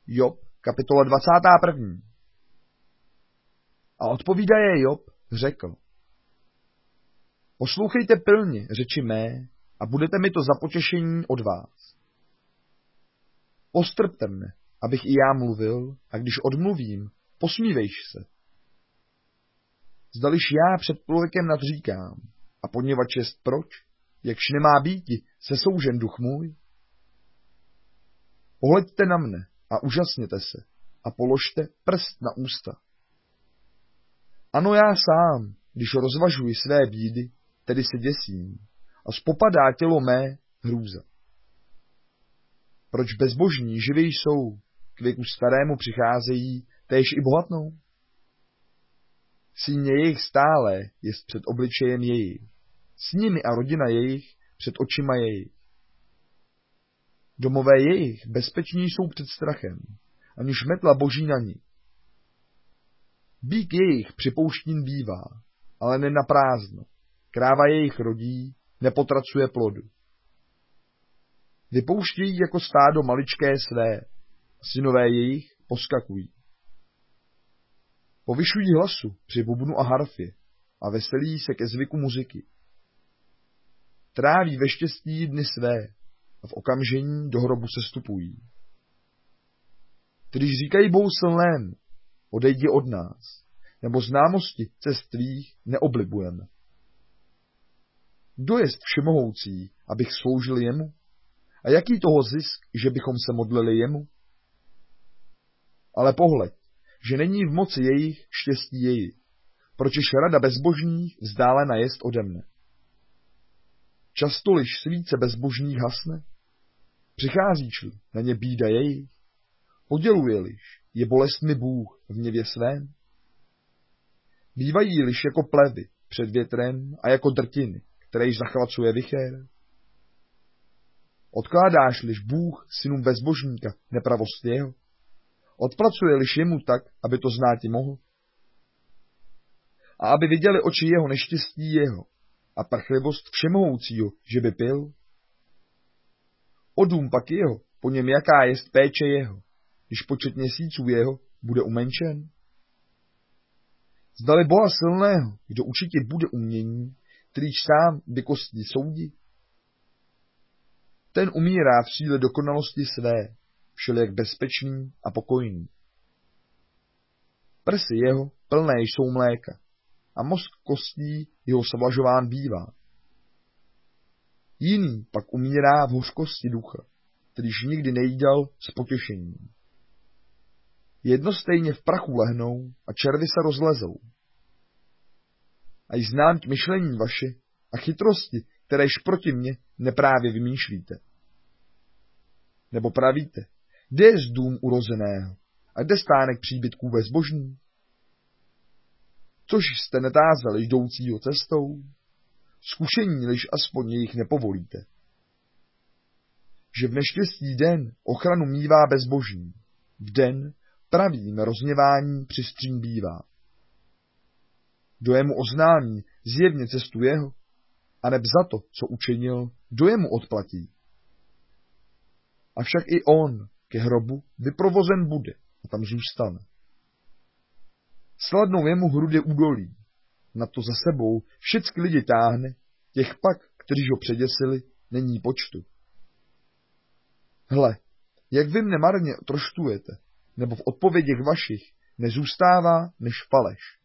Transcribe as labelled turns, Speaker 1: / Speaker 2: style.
Speaker 1: Job, kapitola 21. A odpovídaje Job řekl: Poslouchejte pilně řeči mé a budete mi to za potěšení od vás. Postrpte mne, abych i já mluvil, a když odmluvím, posmívejš se. Zdališ já před člověkem nadříkám, a poněvadž jest proč, jakž nemá býti, se soužen duch můj? Pohleďte na mne a úžasněte se a položte prst na ústa. Ano, já sám, když rozvažuji své bídy, tedy se děsím a spopadá tělo mé hrůza. Proč bezbožní živí jsou, k věku starému přicházejí, též i bohatnou? Síně jejich stále jest před obličejem jejich, s nimi a rodina jejich před očima jejich. Domové jejich bezpeční jsou před strachem, aniž metla boží na ní. Býk jejich připouštěn bývá, ale ne na prázdno. Kráva jejich rodí, nepotracuje plodu. Vypouštějí jako stádo maličké své, synové jejich poskakují. Povyšují hlasu při bubnu a harfě a veselí se ke zvyku muziky. Tráví ve štěstí dny své a v okamžení do hrobu sestupují. Když říkají bouslnému, odejdi od nás, nebo známosti cest tvých neoblibujeme. Kdo jest všemohoucí, abych sloužil jemu? A jaký toho zisk, že bychom se modlili jemu? Ale pohled, že není v moci jejich štěstí jejich, pročež rada bezbožných vzdálena jest ode mne. Často-liž svíce bezbožných hasne? Přicházíš-li na ně bída jejich? Poděluje-liž je bolestmi Bůh v hněvě svém? Bývají-liž jako plevy před větrem a jako drtiny, kteréž zachvacuje vichér? Odkládáš-liž Bůh synům bezbožníka nepravost jeho? Odpracuje-liž jemu tak, aby to znáti mohl? A aby viděli oči jeho neštěstí jeho a prchlivost všemohoucího, že by pil? O dům pak jeho, po něm jaká jest péče jeho, když počet měsíců jeho bude umenšen? Zdali Boha silného, kdo určitě bude umění, kterýž sám bykosti soudí? Ten umírá v síle dokonalosti své, všelijak bezpečný a pokojný. Prsy jeho plné jsou mléka a mozk kostí jeho savlažován bývá. Jiný pak umírá v hořkosti ducha, kterýž nikdy nejídal s potěšením. Jednostejně v prachu lehnou a červy se rozlezou. A jí znám myšlení vaše a chytrosti, kteréž proti mně neprávě vymýšlíte. Nebo pravíte, kde je dům urozeného a kde stánek příbytků bezbožný? Což jste netázali jdoucího cestou? Zkušení-liž aspoň jejich nepovolíte. Že v neštěstí den ochranu mívá bezbožný, v den pravým rozněvání přistřín bývá. Kdo jemu oznámí zjevně cestu jeho, aneb za to, co učinil, kdo jemu odplatí. Avšak i on ke hrobu vyprovozen bude a tam zůstane. Sladnou jemu hrudě údolí, na to za sebou všecky lidi táhne, těch pak, kteří ho předěsili, není počtu. Hle, jak vy mne marně troštujete, nebo v odpovědích vašich nezůstává než faleš.